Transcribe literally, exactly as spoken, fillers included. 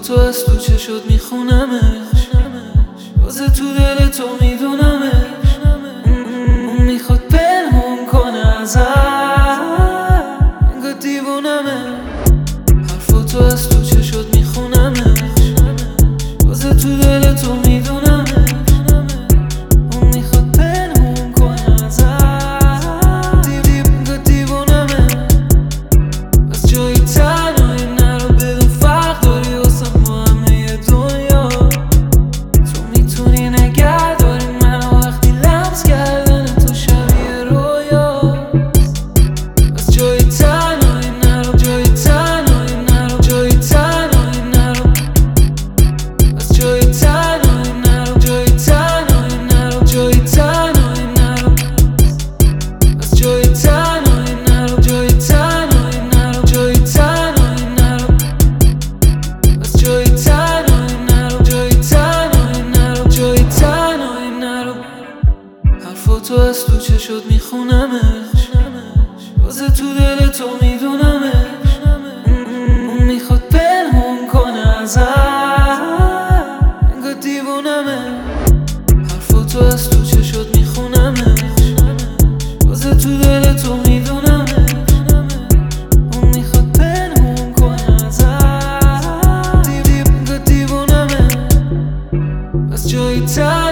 حرفاتو از تو چشات میخونمش، واسه تو دل تو میدونمش. اون میخواد پنهون کنه ازت، انگار دیوونمه. حرفاتو از تو چشات میخونمش، واسه تو دل تو میدونمش. اون میخواد پنهون کنه ازت، دیو دیو انگار دیوونمه. از جایی تنهایی نرو، بدون فرق داری واسم با همه دنیا. تو میتونی نگه داری منو وقتی لمس کردن تو شبیه رویا. از جایی تنهایی نرو، جایی تنهایی نرو، جایی تنهایی نرو. از جایی تنهایی نرو، جایی تنهایی نرو، جایی تنهایی نرو. از جایی تنهایی نرو، جایی تنهایی نرو، جایی تنهایی نرو. از جایی تنهایی نرو، جایی تنهایی نرو، جایی تنهایی نرو. حرفاتو از تو چشات میخونمش، واسه تو دل تو میدونمش. اون میخواد پنهون کنه ازت، انگار دیوونمه. حرفاتو از تو چشات میخونمش، واسه تو دل تو میدونمش. اون میخواد پنهون کنه ازت، دیو دیو انگار دیوونمه. از جایی تنهایی